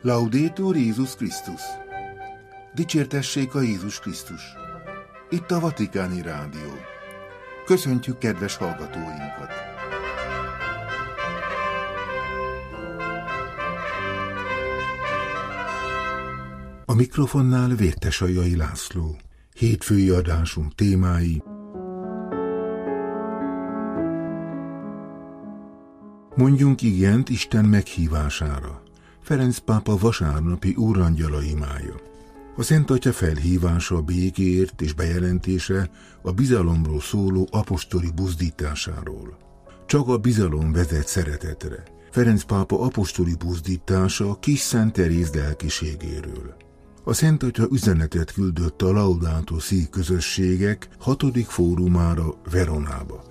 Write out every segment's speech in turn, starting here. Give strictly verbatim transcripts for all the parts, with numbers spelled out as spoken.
Laudetur Jézus Krisztus! Dicsértessék a Jézus Krisztus! Itt a Vatikáni Rádió. Köszöntjük kedves hallgatóinkat! A mikrofonnál Vértesajai László. Hétfői adásunk témái: mondjunk igent Isten meghívására. Ferenc pápa vasárnapi úrangyala imája. A Szent Atya felhívása a békéért és bejelentése a bizalomról szóló apostoli buzdításáról. Csak a bizalom vezet szeretetre. Ferenc pápa apostoli buzdítása Kis Szent Teréz lelkiségéről. A Szent Atya üzenetet küldött a Laudato Si közösségek hatodik fórumára Veronába.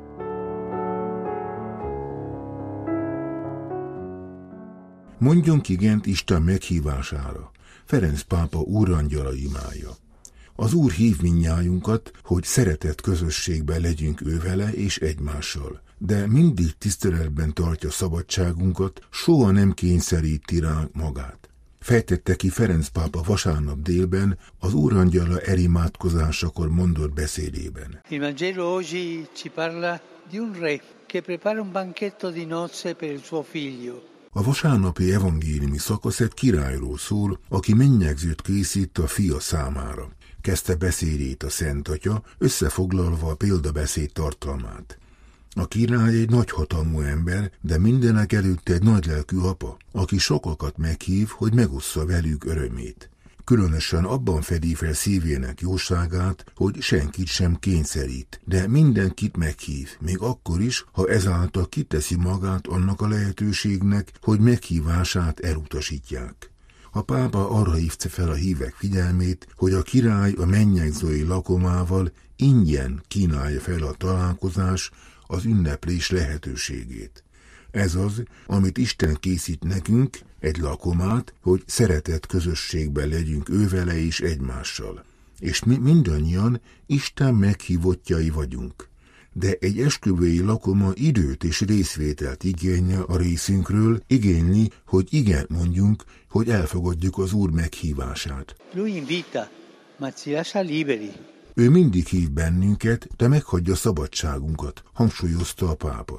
Mondjunk igent Isten meghívására. Ferenc pápa úrangyala imája. Az Úr hív mindnyájunkat, hogy szeretett közösségben legyünk ővele és egymással, de mindig tiszteletben tartja szabadságunkat, soha nem kényszeríti ránk magát. Fejtette ki Ferenc pápa vasárnap délben az úrangyala elimádkozásakor mondott beszédében. Il Vangelo oggi ci parla di un re che prepara un banchetto di nozze per il suo figlio. A vasárnapi evangéliumi szakasz egy királyról szól, aki mennyegzőt készít a fia számára. Kezdte beszédét a Szent Atya, összefoglalva a példabeszéd tartalmát. A király egy nagyhatalmú ember, de mindenek előtt egy nagylelkű apa, aki sokakat meghív, hogy megossza velük örömét. Különösen abban fedi fel szívének jóságát, hogy senkit sem kényszerít, de mindenkit meghív, még akkor is, ha ezáltal kiteszi magát annak a lehetőségnek, hogy meghívását elutasítják. A pápa arra hívta fel a hívek figyelmét, hogy a király a mennyegzői lakomával ingyen kínálja fel a találkozás, az ünneplés lehetőségét. Ez az, amit Isten készít nekünk, egy lakomát, hogy szeretett közösségben legyünk ővele és egymással. És mi mindannyian Isten meghívottjai vagyunk. De egy esküvői lakoma időt és részvételt igényel a részünkről, igényli, hogy igen mondjunk, hogy elfogadjuk az Úr meghívását. Lui invita, ma ci lascia liberi. Ő mindig hív bennünket, de meghagyja szabadságunkat, hangsúlyozta a pápa.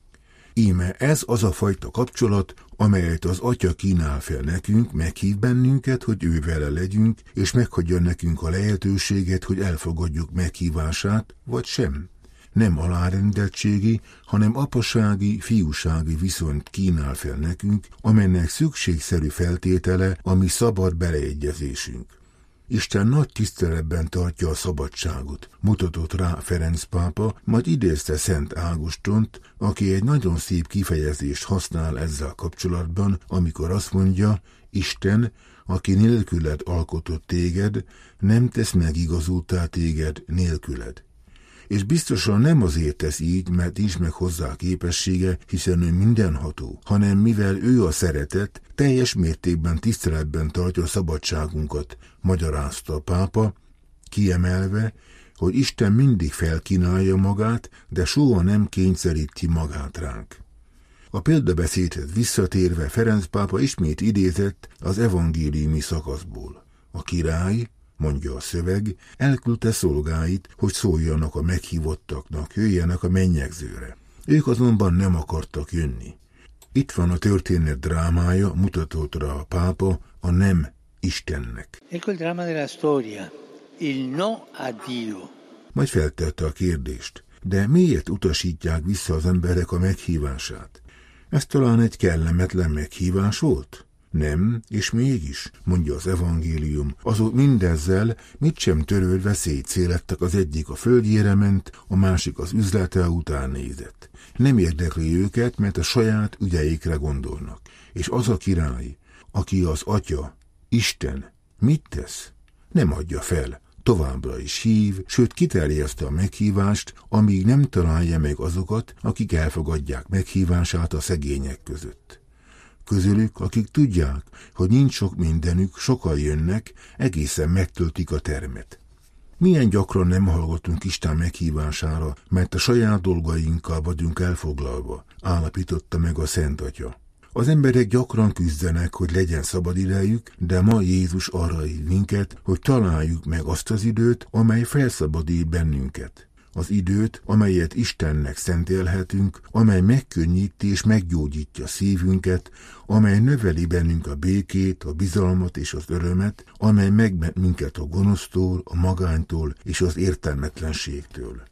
Íme ez az a fajta kapcsolat, amelyet az Atya kínál fel nekünk, meghív bennünket, hogy ő vele legyünk, és meghagyja nekünk a lehetőséget, hogy elfogadjuk meghívását, vagy sem. Nem alárendeltségi, hanem apasági, fiúsági viszonyt kínál fel nekünk, amelynek szükségszerű feltétele a mi szabad beleegyezésünk. Isten nagy tiszteletben tartja a szabadságot, mutatott rá Ferenc pápa, majd idézte Szent Ágostont, aki egy nagyon szép kifejezést használ ezzel kapcsolatban, amikor azt mondja, Isten, aki nélküled alkotott téged, nem tesz megigazultá téged nélküled. És biztosan nem azért tesz így, mert nincs meg hozzá képessége, hiszen ő mindenható, hanem mivel ő a szeretet, teljes mértékben tiszteletben tartja a szabadságunkat, magyarázta a pápa, kiemelve, hogy Isten mindig felkínálja magát, de soha nem kényszeríti magát ránk. A példabeszédhez visszatérve Ferenc pápa ismét idézett az evangéliumi szakaszból. A király, mondja a szöveg, elküldte szolgáit, hogy szóljanak a meghívottaknak, jöjjenek a mennyegzőre. Ők azonban nem akartak jönni. Itt van a történet drámája, mutatott rá a pápa, a nem Istennek. Ecco il dramma della storia, il no a Dio. Majd feltette a kérdést, de miért utasítják vissza az emberek a meghívását? Ez talán egy kellemetlen meghívás volt? Nem, és mégis, mondja az evangélium, azok mindezzel mit sem törődve szétszélettek, az egyik a földjére ment, a másik az üzlete után nézett. Nem érdekli őket, mert a saját ügyeikre gondolnak. És az a király, aki az Atya, Isten, mit tesz? Nem adja fel, továbbra is hív, sőt kiterjeszte a meghívást, amíg nem találja meg azokat, akik elfogadják meghívását a szegények között. Közülük, akik tudják, hogy nincs sok mindenük, sokan jönnek, egészen megtöltik a termet. Milyen gyakran nem hallgatunk Isten meghívására, mert a saját dolgainkkal vagyunk elfoglalva, állapította meg a Szent Atya. Az emberek gyakran küzdenek, hogy legyen szabad idejük, de ma Jézus arra hív minket, hogy találjuk meg azt az időt, amely felszabadít bennünket. Az időt, amelyet Istennek szentelhetünk, amely megkönnyíti és meggyógyítja szívünket, amely növeli bennünk a békét, a bizalmat és az örömet, amely megment minket a gonosztól, a magánytól és az értelmetlenségtől.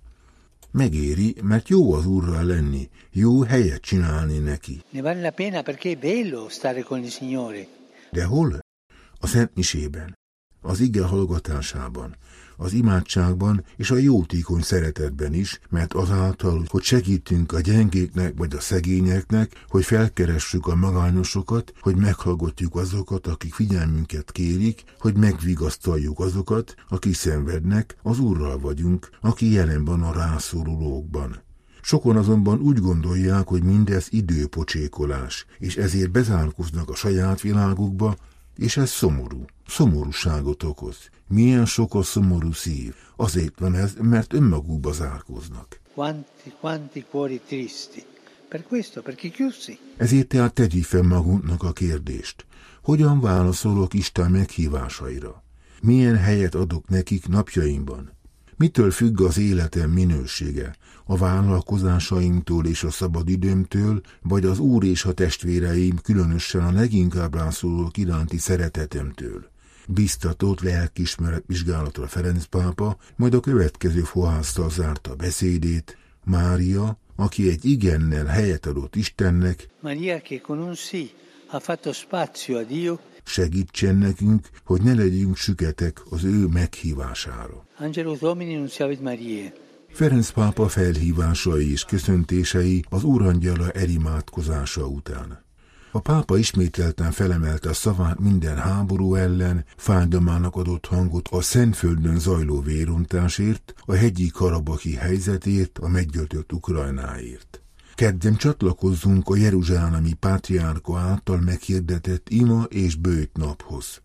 Megéri, mert jó az Úrral lenni, jó helyet csinálni neki. Ne vale la pena perché è bello stare con il Signore. De hol? A Szent Misében, az ige hallgatásában, az imádságban és a jótékony szeretetben is, mert azáltal, hogy segítünk a gyengéknek vagy a szegényeknek, hogy felkeressük a magányosokat, hogy meghallgatjuk azokat, akik figyelmünket kérik, hogy megvigasztaljuk azokat, akik szenvednek, az Úrral vagyunk, aki jelen van a rászorulókban. Sokan azonban úgy gondolják, hogy mindez időpocsékolás, és ezért bezárkóznak a saját világukba, és ez szomorú, szomorúságot okoz. Milyen sok a szomorú szív. Azért van ez, mert önmagukba zárkóznak. Quanti, quanti cuori tristi. Per questo, perché chiusi. Ezért tehát tegyük fel magunknak a kérdést. Hogyan válaszolok Isten meghívásaira? Milyen helyet adok nekik napjaimban? Mitől függ az életem minősége? A vállalkozásaimtól és a szabadidőmtől, vagy az Úr és a testvéreim, különösen a leginkább rászorulók iránti szeretetemtől? Biztatott lelkiismeret vizsgálatra Ferenc pápa, majd a következő fohásztal zárta beszédét. Mária, aki egy igennel helyet adott Istennek, Maria che con un sì ha fatto spazio a Dio, segítsen nekünk, hogy ne legyünk süketek az ő meghívására. Angelus Domini nunciavit Mariae. Ferenc pápa felhívásai és köszöntései az Úrangyala elimádkozása után. A pápa ismételten felemelte a szavát minden háború ellen, fájdalmának adott hangot a Szentföldön zajló vérontásért, a hegyi karabaki helyzetért, a meggyötört Ukrajnáért. Kedden csatlakozzunk a jeruzsálemi pátriárka által meghirdetett ima és bőjt naphoz.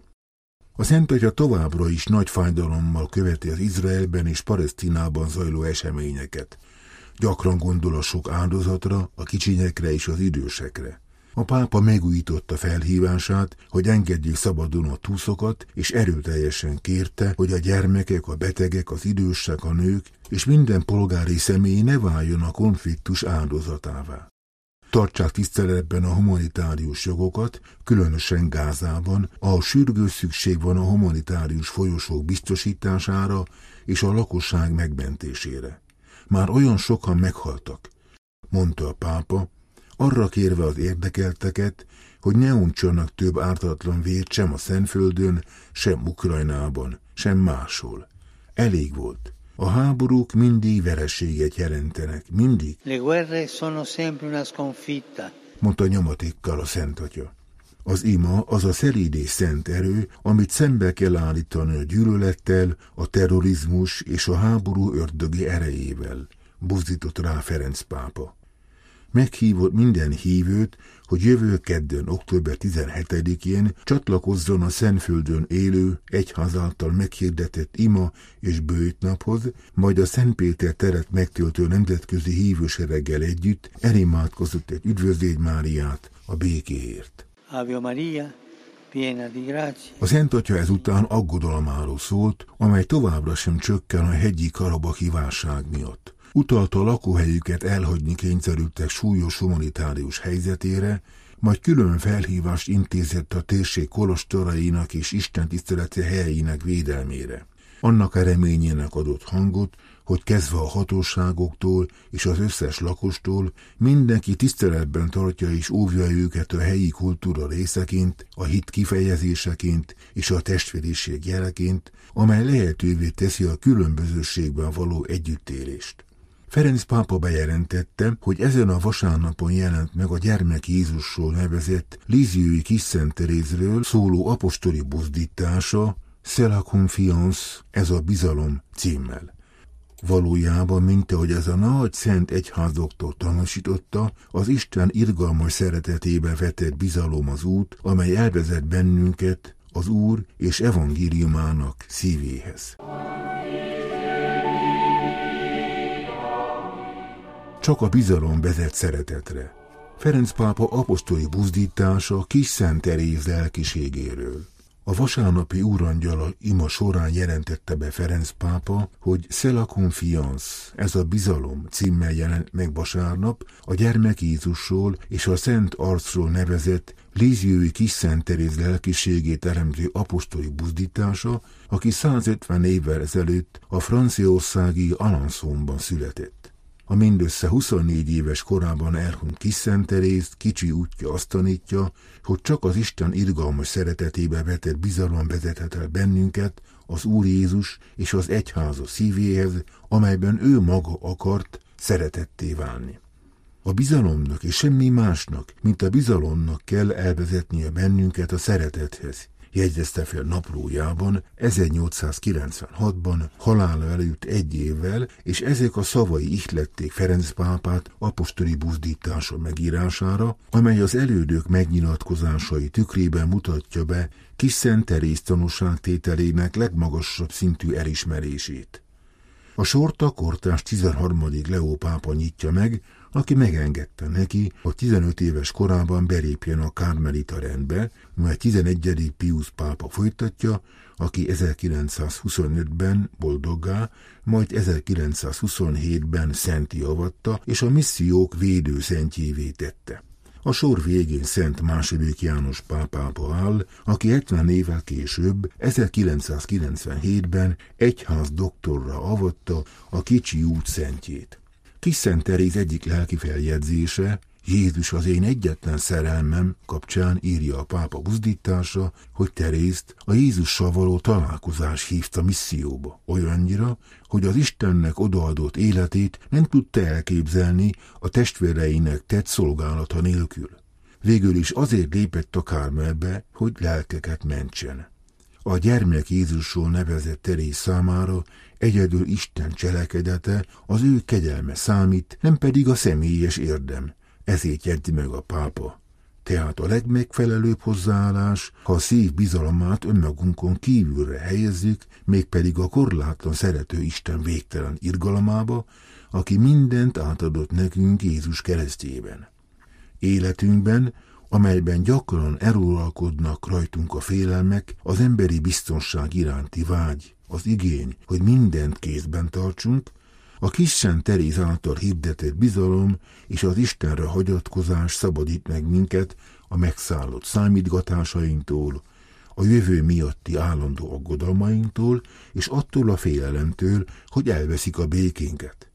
A Szent Atya továbbra is nagy fájdalommal követi az Izraelben és Palesztinában zajló eseményeket. Gyakran gondol a sok áldozatra, a kicsinyekre és az idősekre. A pápa megújította felhívását, hogy engedjék szabadon a túszokat, és erőteljesen kérte, hogy a gyermekek, a betegek, az idősek, a nők és minden polgári személy ne váljon a konfliktus áldozatává. Tartsák tiszteletben a humanitárius jogokat, különösen Gázában, ahol sürgő szükség van a humanitárius folyosók biztosítására és a lakosság megmentésére. Már olyan sokan meghaltak, mondta a pápa, arra kérve az érdekelteket, hogy ne uncsanak több ártatlan vért sem a Szentföldön, sem Ukrajnában, sem máshol. Elég volt. A háborúk mindig vereséget jelentenek, mindig. Le guerre sono sempre una sconfitta. Mondta nyomatékkal a Szent Atya. Az ima az a szelíd és szent erő, amit szembe kell állítani a gyűlölettel, a terrorizmus és a háború ördögi erejével, buzdított rá Ferenc pápa. Meghívott minden hívőt, hogy jövő kedden, október tizenhetedikén csatlakozzon a Szentföldön élő, egyház által meghirdetett ima és bőjt naphoz, majd a Szent Péter teret megtöltő nemzetközi hívősereggel együtt elimádkozott egy Üdvözlégy Máriát a békéért. Ave Maria, piena di grazia. A Szent Atya ezután aggodalmáról szólt, amely továbbra sem csökken a hegyi karabaki válság miatt. Utalta a lakóhelyüket elhagyni kényszerültek súlyos humanitárius helyzetére, majd külön felhívást intézett a térség kolostorainak és istentiszteleti helyeinek védelmére. Annak a reményének adott hangot, hogy kezdve a hatóságoktól és az összes lakostól mindenki tiszteletben tartja és óvja őket a helyi kultúra részeként, a hit kifejezéseként és a testvériség jeleként, amely lehetővé teszi a különbözőségben való együttélést. Ferenc pápa bejelentette, hogy ezen a vasárnapon jelent meg a Gyermek Jézusról nevezett Líziói Kis Szent Terézről szóló apostoli buzdítása, C'est la confiance, ez a bizalom címmel. Valójában, mint ahogy ez a nagy szent egyházoktól tanúsította, az Isten irgalmas szeretetébe vetett bizalom az út, amely elvezet bennünket az Úr és evangéliumának szívéhez. Csak a bizalom vezet szeretetre. Ferenc pápa apostoli buzdítása Kis Szent Teréz lelkiségéről. A vasárnapi úrangyala ima során jelentette be Ferenc pápa, hogy C'est la confiance, ez a bizalom címmel jelent meg vasárnap a gyermek Jézusról és a Szent Arcról nevezett Lisieux-i Kis Szent Teréz lelkiségét teremtő apostoli buzdítása, aki százötven évvel ezelőtt a franciaországi Alençonban született. A mindössze huszonnégy éves korában elhunyt Kis Szent Teréz kicsi útja azt tanítja, hogy csak az Isten irgalmas szeretetébe vetett bizalom vezethet el bennünket az Úr Jézus és az egyháza szívéhez, amelyben ő maga akart szeretetté válni. A bizalomnak és semmi másnak, mint a bizalomnak kell elvezetnie bennünket a szeretethez, jegyezte fel naplójában ezernyolcszázkilencvenhatban halála előtt egy évvel, és ezek a szavai ihlették Ferenc pápát apostoli buzdítása megírására, amely az elődök megnyilatkozásai tükrében mutatja be Kis Szent Teréz tanúságtételének legmagasabb szintű elismerését. A sort a kortárs tizenharmadik Leó pápa nyitja meg, aki megengedte neki, hogy tizenöt éves korában belépjen a Kármelita rendbe, majd tizenegyedik Piusz pápa folytatja, aki ezerkilencszázhuszonötben boldoggá, majd ezerkilencszázhuszonhétben szentté avatta, és a missziók védőszentjévé tette. A sor végén Szent második János pápába áll, aki hetven évvel később, ezerkilencszázkilencvenhétben egyház doktorra avatta a Kicsi út szentjét. Kis Szent Teréz egyik lelki feljegyzése, Jézus az én egyetlen szerelmem kapcsán írja a pápa buzdítása, hogy Terézt a Jézussal való találkozás hívta misszióba, olyannyira, hogy az Istennek odaadott életét nem tudta elképzelni a testvéreinek tett szolgálata nélkül. Végül is azért lépett a Kármelbe, hogy lelkeket mentsen. A gyermek Jézusról nevezett Teréz számára egyedül Isten cselekedete, az ő kegyelme számít, nem pedig a személyes érdem. Ezért jegyzi meg a pápa. Tehát a legmegfelelőbb hozzáállás, ha a szív bizalmát önmagunkon kívülre helyezzük, mégpedig a korlátlan szerető Isten végtelen irgalmába, aki mindent átadott nekünk Jézus keresztjében. Életünkben, amelyben gyakran eluralkodnak rajtunk a félelmek, az emberi biztonság iránti vágy, az igény, hogy mindent kézben tartsunk, a Kis Szent Teréz által hirdetett bizalom és az Istenre hagyatkozás szabadít meg minket a megszállott számítgatásainktól, a jövő miatti állandó aggodalmainktól és attól a félelemtől, hogy elveszik a békénket.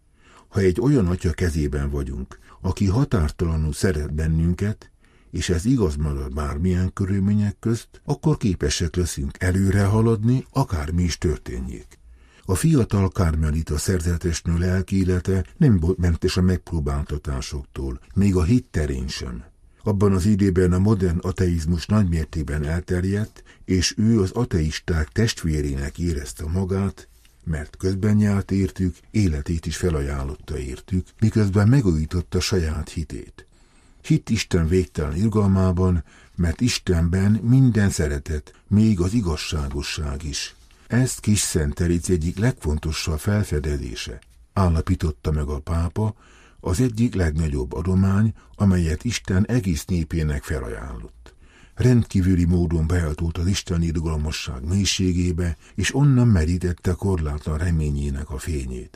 Ha egy olyan atya kezében vagyunk, aki határtalanul szeret bennünket, és ez igaz marad bármilyen körülmények közt, akkor képesek leszünk előre haladni, akármi is történjék. A fiatal kármelita szerzetesnő lelki élete nem volt mentes a megpróbáltatásoktól, még a hit terén sem. Abban az időben a modern ateizmus nagymértékben elterjedt, és ő az ateisták testvérének érezte magát, mert közben járt értük, életét is felajánlotta értük, miközben megújította saját hitét. Hitt Isten végtelen irgalmában, mert Istenben minden szeretet, még az igazságosság is. Ezt Kis Szent Teréz egyik legfontosabb felfedezése, állapította meg a pápa, az egyik legnagyobb adomány, amelyet Isten egész népének felajánlott. Rendkívüli módon behatolt az Isten irgalmasság mélységébe, és onnan merítette korlátlan reményének a fényét.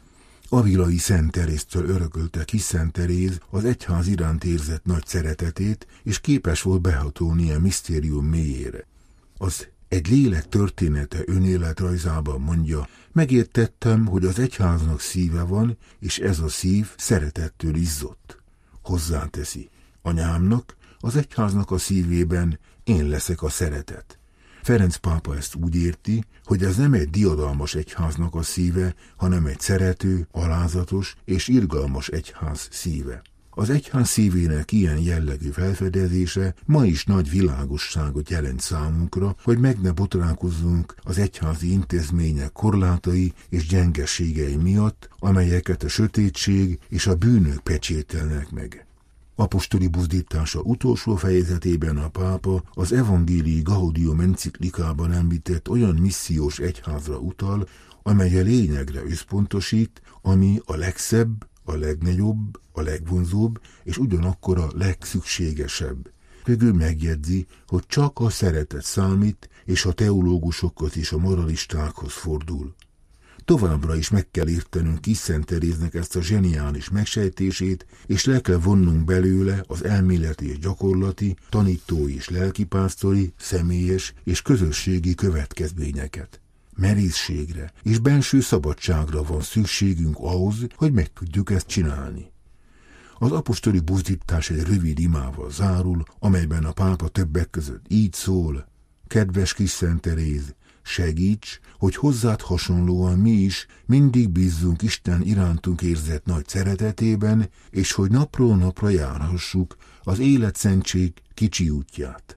Avilai Szent Teréztől örökölte Kis Szent Teréz az egyház iránt érzett nagy szeretetét, és képes volt behatolni a misztérium mélyére. Az Egy lélek története önéletrajzában mondja, megértettem, hogy az egyháznak szíve van, és ez a szív szeretettől izzott. Hozzáteszi, anyámnak, az egyháznak a szívében én leszek a szeretet. Ferenc pápa ezt úgy érti, hogy ez nem egy diadalmas egyháznak a szíve, hanem egy szerető, alázatos és irgalmas egyház szíve. Az egyház szívének ilyen jellegű felfedezése ma is nagy világosságot jelent számunkra, hogy meg ne botránkozzunk az egyházi intézmények korlátai és gyengeségei miatt, amelyeket a sötétség és a bűnök pecsételnek meg. Apostoli buzdítása utolsó fejezetében a pápa az Evangelii Gaudium enciklikában említett olyan missziós egyházra utal, amely a lényegre összpontosít, ami a legszebb, a legnagyobb, a a legvonzóbb, és ugyanakkor a legszükségesebb. Végül megjegyzi, hogy csak a szeretet számít, és a teológusokhoz és a moralistákhoz fordul. Továbbra is meg kell értenünk Kis Szent Teréznek ezt a zseniális megsejtését, és le kell vonnunk belőle az elméleti és gyakorlati, tanítói és lelkipásztori, személyes és közösségi következményeket. Merészségre és benső szabadságra van szükségünk ahhoz, hogy meg tudjuk ezt csinálni. Az apostoli buzdítás egy rövid imával zárul, amelyben a pápa többek között így szól: kedves Kis Szent Teréz, segíts, hogy hozzád hasonlóan mi is mindig bízzunk Isten irántunk érzett nagy szeretetében, és hogy napról napra járhassuk az életszentség kicsi útját.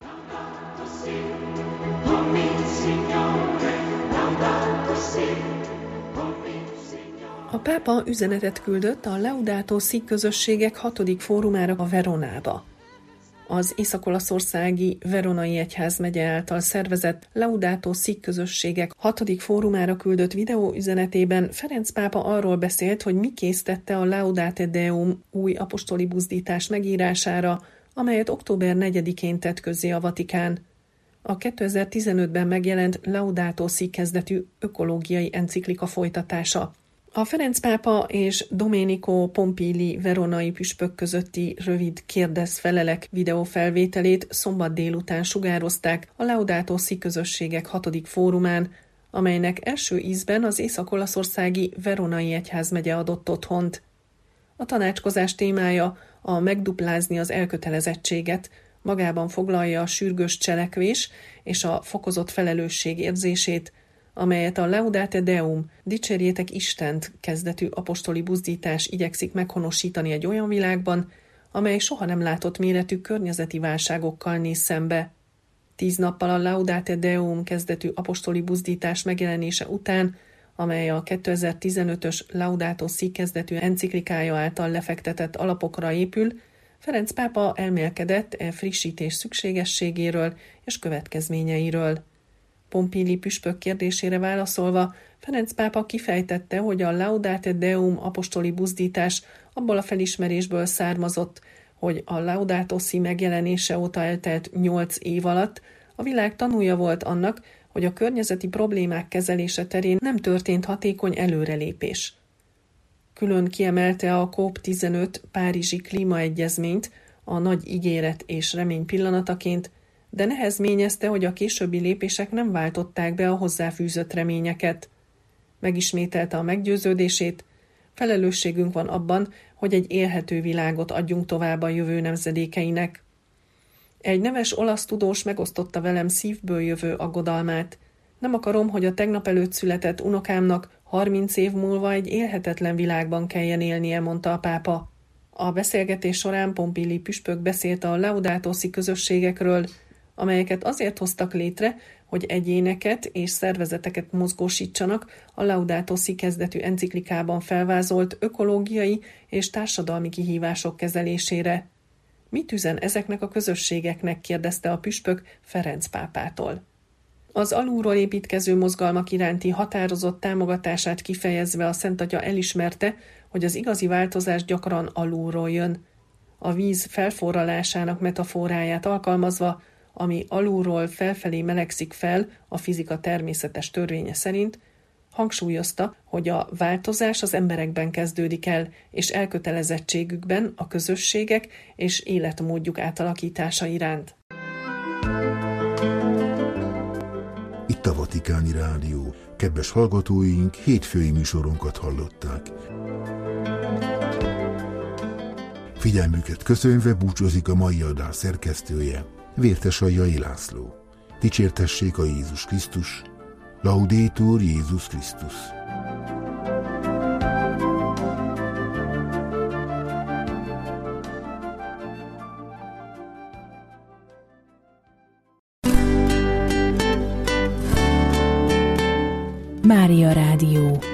A pápa üzenetet küldött a Laudato Si közösségek hatodik fórumára a Veronába. Az észak-olaszországi Veronai Egyházmegye által szervezett Laudato Si közösségek hatodik fórumára küldött videóüzenetében Ferenc pápa arról beszélt, hogy mi késztette a Laudate Deum új apostoli buzdítás megírására, amelyet október negyedikén tett közzé a Vatikán. A kétezer-tizenötben megjelent Laudato Si kezdetű ökológiai enciklika folytatása. A Ferenc pápa és Domenico Pompili veronai püspök közötti rövid kérdez-felelek videófelvételét szombat délután sugározták a Laudato Si közösségek hatodik fórumán, amelynek első ízben az észak-olaszországi Veronai Egyházmegye adott otthont. A tanácskozás témája a megduplázni az elkötelezettséget, magában foglalja a sürgős cselekvés és a fokozott felelősség érzését, amelyet a Laudate Deum, dicsérjétek Istent kezdetű apostoli buzdítás igyekszik meghonosítani egy olyan világban, amely soha nem látott méretű környezeti válságokkal néz szembe. Tíz nappal a Laudate Deum kezdetű apostoli buzdítás megjelenése után, amely a kétezer-tizenötös Laudato Si kezdetű enciklikája által lefektetett alapokra épül, Ferenc pápa elmélkedett e frissítés szükségességéről és következményeiről. Pompili püspök kérdésére válaszolva, Ferenc pápa kifejtette, hogy a Laudate Deum apostoli buzdítás abból a felismerésből származott, hogy a Laudato Si megjelenése óta eltelt nyolc év alatt a világ tanúja volt annak, hogy a környezeti problémák kezelése terén nem történt hatékony előrelépés. Külön kiemelte a kop tizenöt párizsi klímaegyezményt a nagy ígéret és remény pillanataként, de nehezményezte, hogy a későbbi lépések nem váltották be a hozzáfűzött reményeket. Megismételte a meggyőződését, felelősségünk van abban, hogy egy élhető világot adjunk tovább a jövő nemzedékeinek. Egy neves olasz tudós megosztotta velem szívből jövő aggodalmát. Nem akarom, hogy a tegnap előtt született unokámnak harminc év múlva egy élhetetlen világban kelljen élnie, mondta a pápa. A beszélgetés során Pompili püspök beszélt a Laudato Si közösségekről, amelyeket azért hoztak létre, hogy egyéneket és szervezeteket mozgósítsanak a Laudato Si kezdetű enciklikában felvázolt ökológiai és társadalmi kihívások kezelésére. Mit üzen ezeknek a közösségeknek, kérdezte a püspök Ferenc pápától. Az alulról építkező mozgalmak iránti határozott támogatását kifejezve a Szent Atya elismerte, hogy az igazi változás gyakran alulról jön. A víz felforralásának metaforáját alkalmazva, ami alulról felfelé melegszik fel a fizika természetes törvénye szerint, hangsúlyozta, hogy a változás az emberekben kezdődik el, és elkötelezettségükben a közösségek és életmódjuk átalakítása iránt. Itt a Vatikáni Rádió. Kedves hallgatóink, hétfői műsorunkat hallották. Figyelmüket köszönve búcsúzik a mai adás szerkesztője, Vértesajjai László. Dicsértessék a Jézus Krisztus, Laudetur Jézus Krisztus. Mária Rádió.